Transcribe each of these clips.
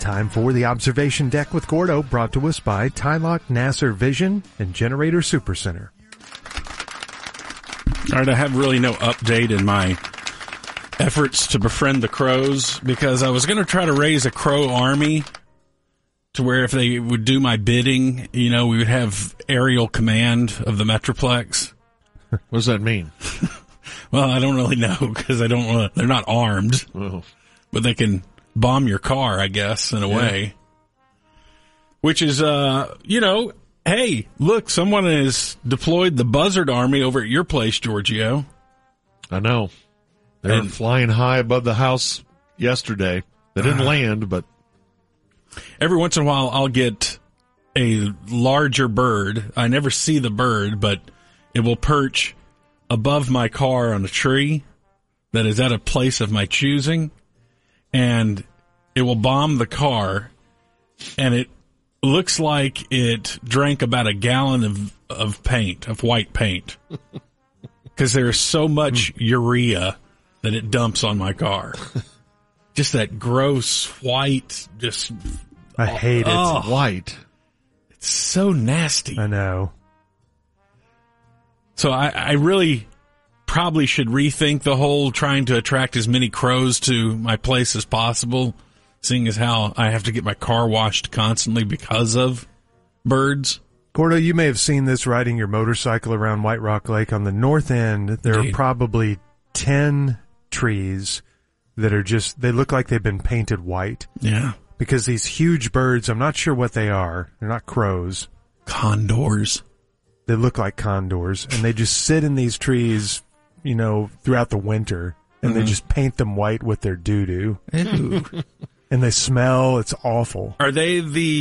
Time for the Observation Deck with Gordo, brought to us by Tylock Nasser Vision and Generator Supercenter. All right, I have really no update in my efforts to befriend the crows because I was going to try to raise a crow army to where if they would do my bidding, we would have aerial command of the Metroplex. What does that mean? Well, I don't really know because they're not armed, but they can bomb your car, I guess, in a way. Which is, hey, look, someone has deployed the Buzzard Army over at your place, Giorgio. I know. They were flying high above the house yesterday. They didn't land, but... Every once in a while, I'll get a larger bird. I never see the bird, but it will perch above my car on a tree that is at a place of my choosing, and it will bomb the car, and it looks like it drank about a gallon of paint, of white paint, because there is so much urea that it dumps on my car. Just that gross white, I hate it. White. It's so nasty. I know. So I really probably should rethink the whole trying to attract as many crows to my place as possible, seeing as how I have to get my car washed constantly because of birds. Gordo, you may have seen this riding your motorcycle around White Rock Lake. On the north end, there are probably 10 trees that are they look like they've been painted white. Yeah. Because these huge birds, I'm not sure what they are. They're not crows. Condors. They look like condors, and they just sit in these trees, throughout the winter, and they just paint them white with their doo-doo. Ew. And they smell. It's awful. Are they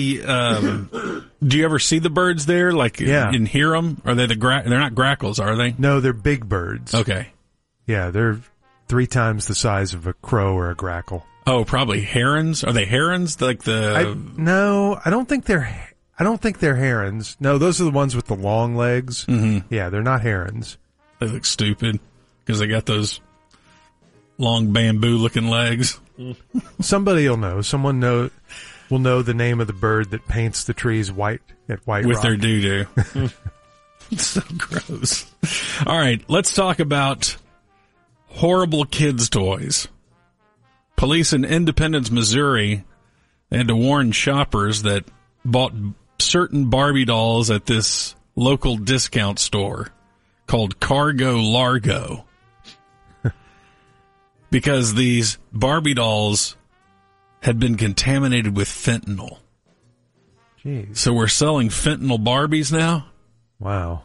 do you ever see the birds there, and hear them? Are they they're not grackles, are they? No, they're big birds. Okay. Yeah, they're 3 times the size of a crow or a grackle. Oh, probably herons. Are they herons? No, I don't think they're herons. No, those are the ones with the long legs. Mm-hmm. Yeah, they're not herons. They look stupid because they got those long bamboo-looking legs. Somebody will know. Someone will know the name of the bird that paints the trees white at White with Rock. their doo-doo. It's so gross. All right, let's talk about horrible kids' toys. Police in Independence, Missouri, had to warn shoppers that bought certain Barbie dolls at this local discount store called Cargo Largo. Because these Barbie dolls had been contaminated with fentanyl. Jeez. So we're selling fentanyl Barbies now? Wow.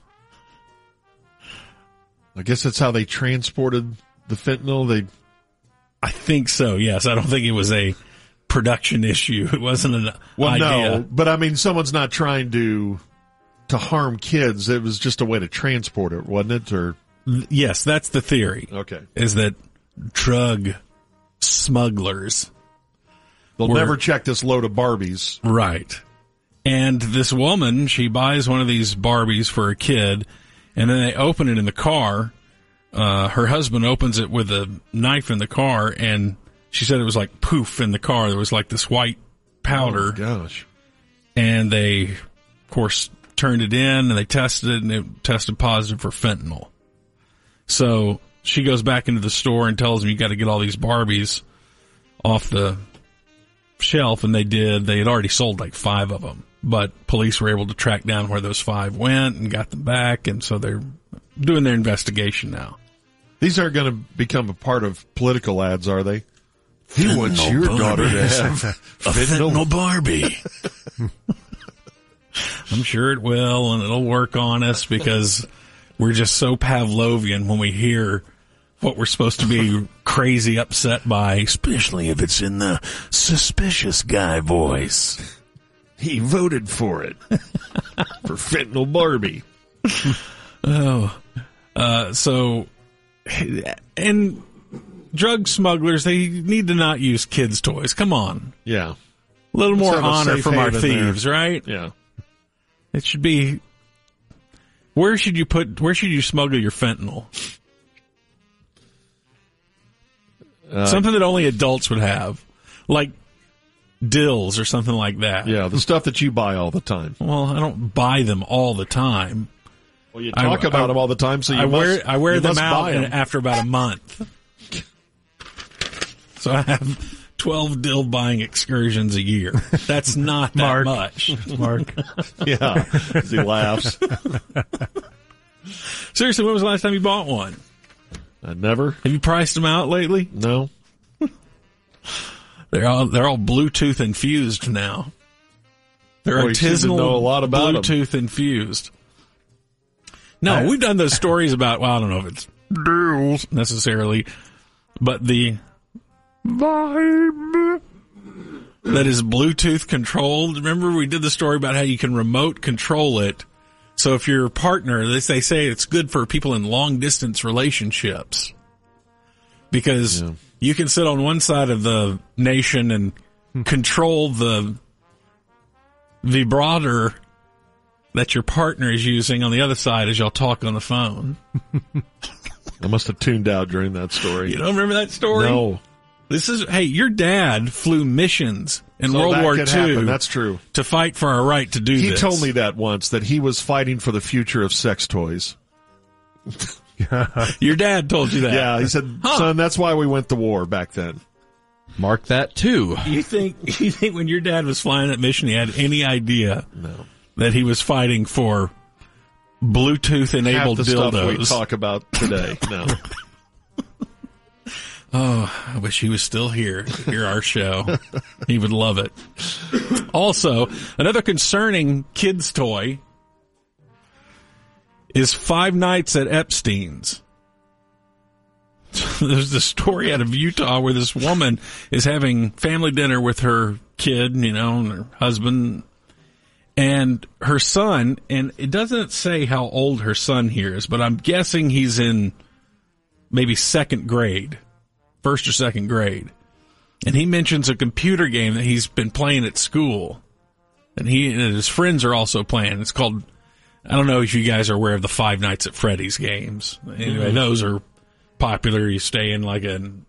I guess that's how they transported the fentanyl. I think so, yes. I don't think it was a production issue. It wasn't an idea. No, but someone's not trying to harm kids. It was just a way to transport it, wasn't it? Or yes, that's the theory. Okay. Is that drug smugglers. They'll never check this load of Barbies. Right. And this woman, she buys one of these Barbies for a kid, and then they open it in the car. Her husband opens it with a knife in the car, and she said it was like poof in the car. There was like this white powder. Oh, gosh. And they, of course, turned it in, and they tested it, and it tested positive for fentanyl. So she goes back into the store and tells them, you got to get all these Barbies off the shelf, and they did. They had already sold like 5 of them, but police were able to track down where those 5 went and got them back, and so they're doing their investigation now. These aren't going to become a part of political ads, are they? He wants your daughter to have a fentanyl Barbie. I'm sure it will, and it'll work on us because we're just so Pavlovian when we hear what we're supposed to be crazy upset by, especially if it's in the suspicious guy voice. He voted for it. For fentanyl Barbie. And drug smugglers, they need to not use kids' toys. Come on. Yeah. A little more have a honor safe from our haven thieves, there. right? Yeah. It should be, where should you smuggle your fentanyl? Something that only adults would have. Like dills or something like that. Yeah, the stuff that you buy all the time. Well, I don't buy them all the time. Well, you talk about them all the time, so I wear them out after about a month. So I have 12 dill buying excursions a year. That's not that much. Mark. Yeah, as he laughs. Seriously, when was the last time you bought one? Never. Have you priced them out lately? No. They're all Bluetooth infused now. They're artisanal know a lot about Bluetooth infused. No, we've done those stories about, well, I don't know if it's dills necessarily, but the Vibe that is Bluetooth controlled. Remember we did the story about how you can remote control it. So if your partner, they say it's good for people in long distance relationships because you can sit on one side of the nation and control the vibrator that your partner is using on the other side as y'all talk on the phone. I must have tuned out during that story. You don't remember that story? No. Hey, your dad flew missions in World War II. That's true. To fight for our right to do this. He told me that once, that he was fighting for the future of sex toys. Your dad told you that? Yeah, he said, son, that's why we went to war back then. Mark that too. You think when your dad was flying that mission, he had any idea that he was fighting for Bluetooth-enabled dildos? Half the stuff we talk about today. No. Oh, I wish he was still here to hear our show. He would love it. Also, another concerning kid's toy is Five Nights at Epstein's. There's this story out of Utah where this woman is having family dinner with her kid, and her husband, and her son, and it doesn't say how old her son here is, but I'm guessing he's in maybe second grade. First or second grade. And he mentions a computer game that he's been playing at school. And he and his friends are also playing. It's called, I don't know if you guys are aware of the Five Nights at Freddy's games. Anyway, those are popular. You stay in like an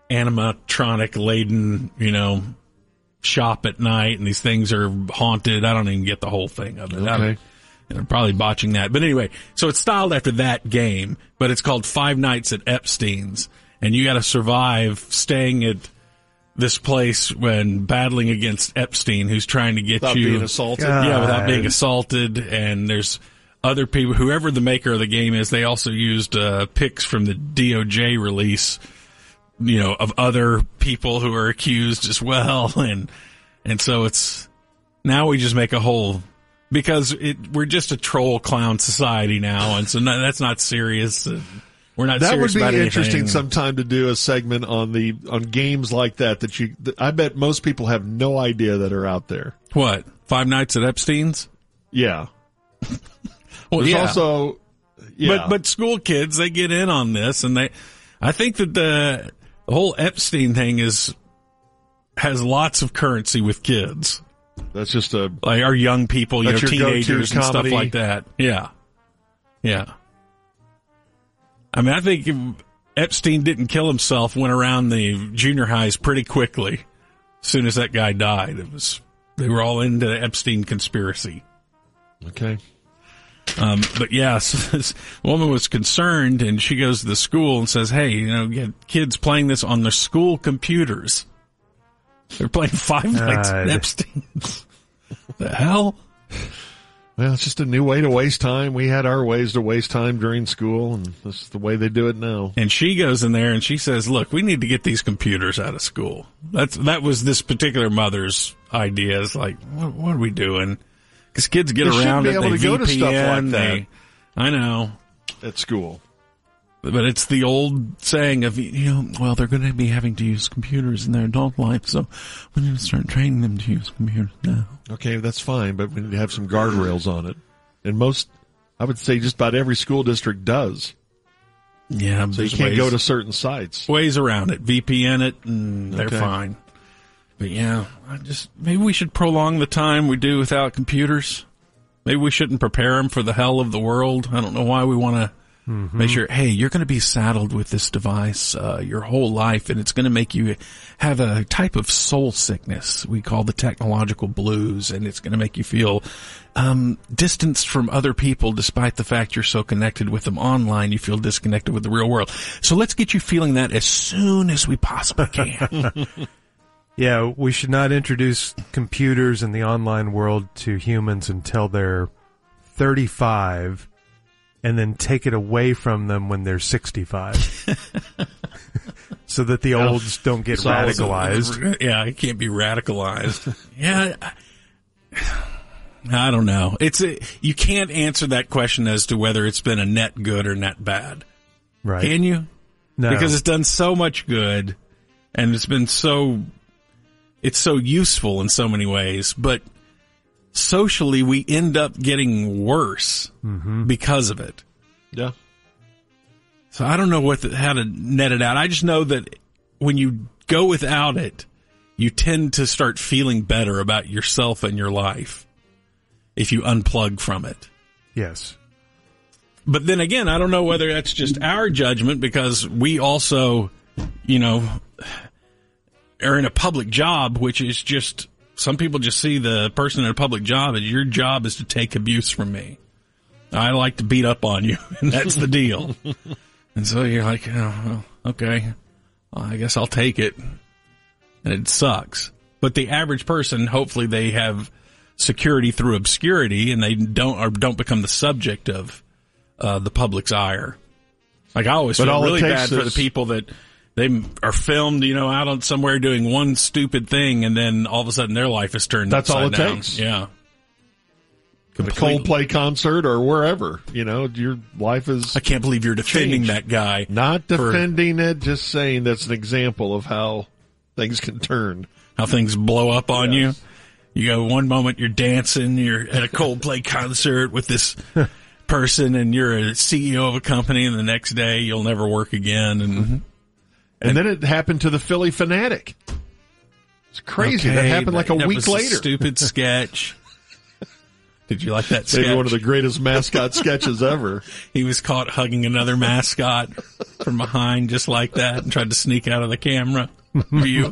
animatronic-laden, shop at night, and these things are haunted. I don't even get the whole thing of it. Okay. I'm probably botching that. But anyway, so it's styled after that game, but it's called Five Nights at Epstein's. And you got to survive staying at this place when battling against Epstein, who's trying to get without you being assaulted. Yeah, without being assaulted. And there's other people, whoever the maker of the game is. They also used pics from the DOJ release, of other people who are accused as well. And so it's now we just make a whole, because we're just a troll clown society now, and so that's not serious. We're not that serious would be about interesting anything. sometime to do a segment on games like that I bet most people have no idea that are out there. What? Five Nights at Epstein's? Yeah. Well, There's also, but school kids, they get in on this, and I think that the whole Epstein thing has lots of currency with kids. That's just like our young people, teenagers and stuff like that. Yeah. Yeah. I mean, I think Epstein didn't kill himself, went around the junior highs pretty quickly. As soon as that guy died, they were all into the Epstein conspiracy. Okay. But yes, this woman was concerned, and she goes to the school and says, hey, get kids playing this on their school computers. They're playing Five Nights at Epstein's. The hell? Well, it's just a new way to waste time. We had our ways to waste time during school, and this is the way they do it now. And she goes in there and she says, look, we need to get these computers out of school. That was this particular mother's idea. It's like, what are we doing? Because kids get around it. They VPN. Go to stuff like that. I know. At school. But it's the old saying of, well, they're going to be having to use computers in their adult life, so we need to start training them to use computers now. Okay, that's fine, but we need to have some guardrails on it. And I would say just about every school district does. Yeah, so you can't go to certain sites. Ways around it. VPN it, and they're fine. But yeah, maybe we should prolong the time we do without computers. Maybe we shouldn't prepare them for the hell of the world. I don't know why we want to Make sure, hey, you're going to be saddled with this device your whole life, and it's going to make you have a type of soul sickness we call the technological blues, and it's going to make you feel distanced from other people despite the fact you're so connected with them online. You feel disconnected with the real world. So let's get you feeling that as soon as we possibly can. Yeah, we should not introduce computers in the online world to humans until they're 35, and then take it away from them when they're 65. So that the olds don't get radicalized. Yeah, it can't be radicalized. Yeah, I don't know. You can't answer that question as to whether it's been a net good or net bad. Right. Can you? No. Because it's done so much good, and it's so useful in so many ways, but socially we end up getting worse because of it. Yeah. So I don't know how to net it out. I just know that when you go without it, you tend to start feeling better about yourself and your life if you unplug from it. Yes. But then again, I don't know whether that's just our judgment, because we also, are in a public job, which is just, some people just see the person in a public job as your job is to take abuse from me. I like to beat up on you, and that's the deal. And so you're like, oh, well, okay, well, I guess I'll take it. And it sucks. But the average person, hopefully they have security through obscurity, and they don't become the subject of the public's ire. Like, I always feel really bad for the people that they are filmed, out on somewhere doing one stupid thing, and then all of a sudden their life is turned upside down. That's all it takes. Yeah. At a Coldplay concert or wherever, your life is. I can't believe you're defending that guy. Not defending it, just saying that's an example of how things can turn. How things blow up on you. You go, one moment you're dancing, you're at a Coldplay concert with this person, and you're a CEO of a company, and the next day you'll never work again. And then it happened to the Philly Fanatic. It's crazy. That happened like a week later. A stupid sketch. Did you like that sketch? Maybe one of the greatest mascot sketches ever. He was caught hugging another mascot from behind just like that and tried to sneak out of the camera view.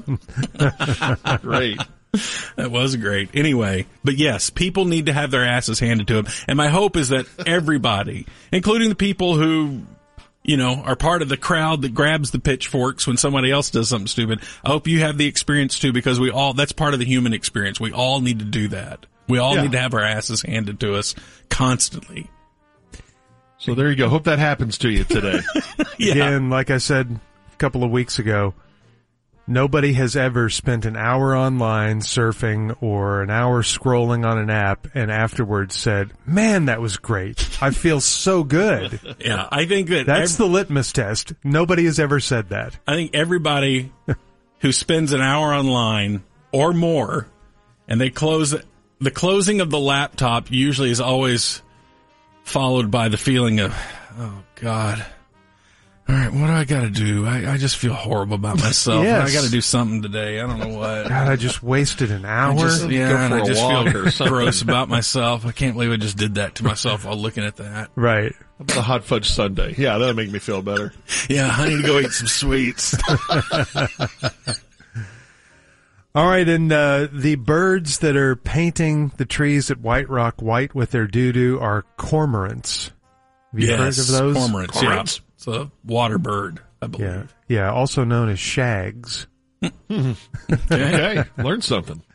Great. That was great. Anyway, but yes, people need to have their asses handed to them. And my hope is that everybody, including the people who are part of the crowd that grabs the pitchforks when somebody else does something stupid. I hope you have the experience too, because that's part of the human experience. We all need to do that. We all need to have our asses handed to us constantly. So there you go. Hope that happens to you today. Yeah. Again, like I said a couple of weeks ago, nobody has ever spent an hour online surfing or an hour scrolling on an app and afterwards said, man, that was great. I feel so good. Yeah, I think that's the litmus test. Nobody has ever said that. I think everybody who spends an hour online or more, and the closing of the laptop usually is always followed by the feeling of, oh, God. All right, what do I got to do? I just feel horrible about myself. Yes. I got to do something today. I don't know what. God, I just wasted an hour. I just feel gross about myself. I can't believe I just did that to myself while looking at that. Right. How about a hot fudge sundae? Yeah, that'll make me feel better. Yeah, I need to go eat some sweets. All right, and the birds that are painting the trees at White Rock white with their doo-doo are cormorants. Have you heard of those? Cormorants. Yeah. It's a water bird, I believe. Yeah, also known as shags. Okay, learned something.